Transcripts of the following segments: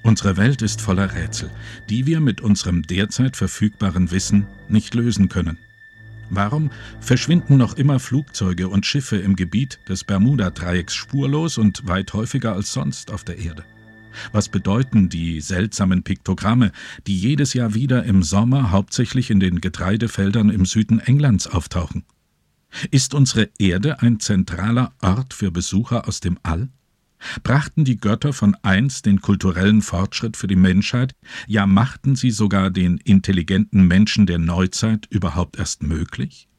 Unsere Welt ist voller Rätsel, die wir mit unserem derzeit verfügbaren Wissen nicht lösen können. Warum verschwinden noch immer Flugzeuge und Schiffe im Gebiet des Bermuda-Dreiecks spurlos und weit häufiger als sonst auf der Erde? Was bedeuten die seltsamen Piktogramme, die jedes Jahr wieder im Sommer hauptsächlich in den Getreidefeldern im Süden Englands auftauchen? Ist unsere Erde ein zentraler Ort für Besucher aus dem All? Brachten die Götter von einst den kulturellen Fortschritt für die Menschheit, ja machten sie sogar den intelligenten Menschen der Neuzeit überhaupt erst möglich?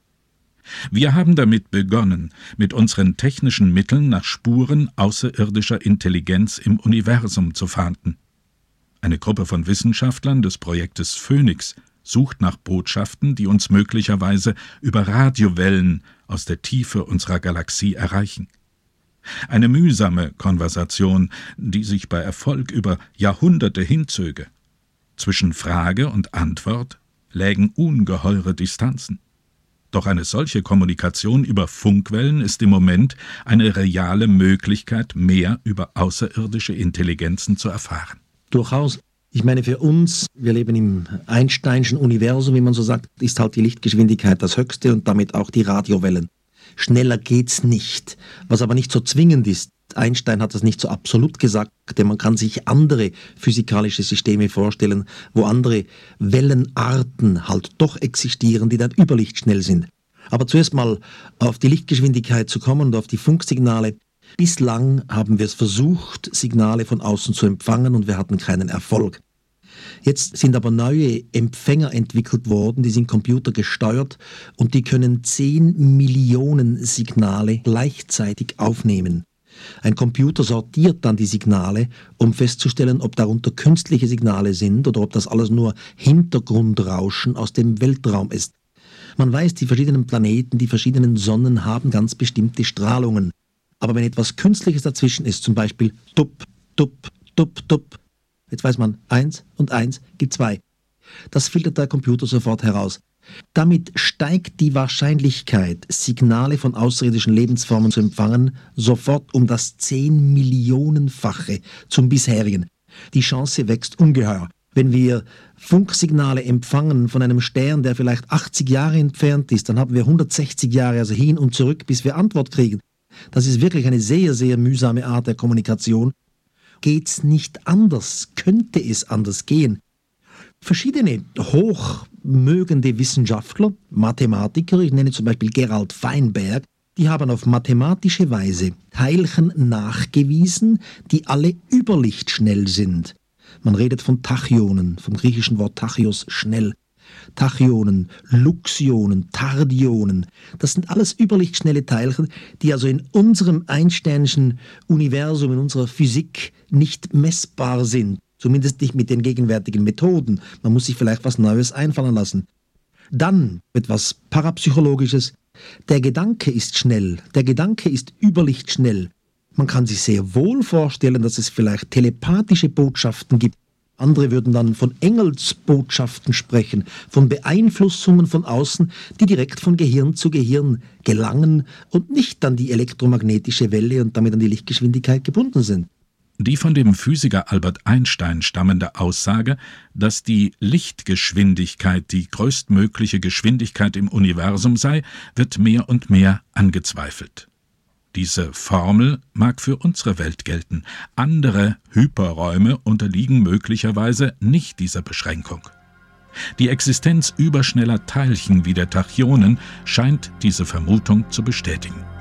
Wir haben damit begonnen, mit unseren technischen Mitteln nach Spuren außerirdischer Intelligenz im Universum zu fahnden. Eine Gruppe von Wissenschaftlern des Projektes Phoenix sucht nach Botschaften, die uns möglicherweise über Radiowellen aus der Tiefe unserer Galaxie erreichen. Eine mühsame Konversation, die sich bei Erfolg über Jahrhunderte hinzöge. Zwischen Frage und Antwort lägen ungeheure Distanzen. Doch eine solche Kommunikation über Funkwellen ist im Moment eine reale Möglichkeit, mehr über außerirdische Intelligenzen zu erfahren. Durchaus. Ich meine, für uns, wir leben im Einsteinschen Universum, wie man so sagt, ist halt die Lichtgeschwindigkeit das Höchste und damit auch die Radiowellen. Schneller geht's nicht, was aber nicht so zwingend ist. Einstein hat das nicht so absolut gesagt, denn man kann sich andere physikalische Systeme vorstellen, wo andere Wellenarten halt doch existieren, die dann überlichtschnell sind. Aber zuerst mal auf die Lichtgeschwindigkeit zu kommen und auf die Funksignale. Bislang haben wir es versucht, Signale von außen zu empfangen und wir hatten keinen Erfolg. Jetzt sind aber neue Empfänger entwickelt worden, die sind computergesteuert und die können 10 Millionen Signale gleichzeitig aufnehmen. Ein Computer sortiert dann die Signale, um festzustellen, ob darunter künstliche Signale sind oder ob das alles nur Hintergrundrauschen aus dem Weltraum ist. Man weiß, die verschiedenen Planeten, die verschiedenen Sonnen haben ganz bestimmte Strahlungen. Aber wenn etwas Künstliches dazwischen ist, zum Beispiel tup, tup, tup, tup, jetzt weiß man, 1 und 1 gibt 2. Das filtert der Computer sofort heraus. Damit steigt die Wahrscheinlichkeit, Signale von außerirdischen Lebensformen zu empfangen, sofort um das 10 Millionenfache zum bisherigen. Die Chance wächst ungeheuer. Wenn wir Funksignale empfangen von einem Stern, der vielleicht 80 Jahre entfernt ist, dann haben wir 160 Jahre, also hin und zurück, bis wir Antwort kriegen. Das ist wirklich eine sehr, sehr mühsame Art der Kommunikation. Geht's nicht anders? Könnte es anders gehen? Verschiedene hochmögende Wissenschaftler, Mathematiker, ich nenne zum Beispiel Gerald Feinberg, die haben auf mathematische Weise Teilchen nachgewiesen, die alle überlichtschnell sind. Man redet von Tachyonen, vom griechischen Wort Tachios, schnell. Tachyonen, Luxionen, Tardionen, das sind alles überlichtschnelle Teilchen, die also in unserem Einsteinschen Universum, in unserer Physik nicht messbar sind. Zumindest nicht mit den gegenwärtigen Methoden. Man muss sich vielleicht was Neues einfallen lassen. Dann etwas Parapsychologisches. Der Gedanke ist schnell, der Gedanke ist überlichtschnell. Man kann sich sehr wohl vorstellen, dass es vielleicht telepathische Botschaften gibt. Andere würden dann von Engelsbotschaften sprechen, von Beeinflussungen von außen, die direkt von Gehirn zu Gehirn gelangen und nicht an die elektromagnetische Welle und damit an die Lichtgeschwindigkeit gebunden sind. Die von dem Physiker Albert Einstein stammende Aussage, dass die Lichtgeschwindigkeit die größtmögliche Geschwindigkeit im Universum sei, wird mehr und mehr angezweifelt. Diese Formel mag für unsere Welt gelten. Andere Hyperräume unterliegen möglicherweise nicht dieser Beschränkung. Die Existenz überschneller Teilchen wie der Tachyonen scheint diese Vermutung zu bestätigen.